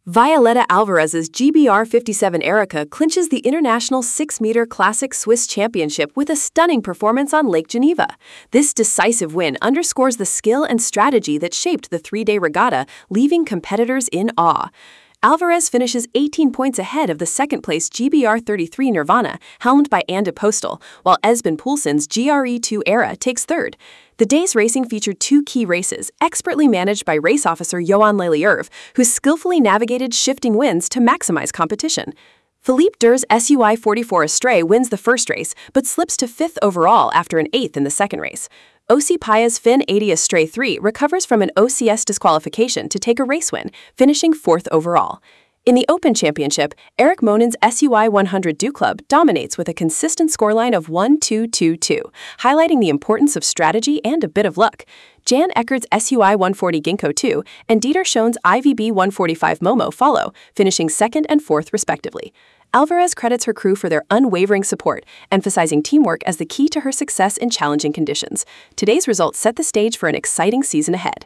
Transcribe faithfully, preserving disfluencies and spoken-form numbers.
Violeta Alvarez's G B R fifty-seven Erica clinches the International six meter Classic Swiss Championship with a stunning performance on Lake Geneva. This decisive win underscores the skill and strategy that shaped the three-day regatta, leaving competitors in awe. Alvarez finishes eighteen points ahead of the second-place G B R thirty-three Nirvana, helmed by Anda Postal, while Esben Poulsen's G R E two Era takes third. The day's racing featured two key races, expertly managed by race officer Johan Lelierve, who skillfully navigated shifting winds to maximize competition. Philippe Durr's S U I forty-four Astray wins the first race, but slips to fifth overall after an eighth in the second race. O C Paya's Fin eighty Astray three recovers from an O C S disqualification to take a race win, finishing fourth overall. In the Open Championship, Eric Monin's S U I one hundred Du Club dominates with a consistent scoreline of one two two two, highlighting the importance of strategy and a bit of luck. Jan Eckert's S U I one forty Ginkgo two and Dieter Schoen's I V B one forty-five Momo follow, finishing second and fourth respectively. Alvarez credits her crew for their unwavering support, emphasizing teamwork as the key to her success in challenging conditions. Today's results set the stage for an exciting season ahead.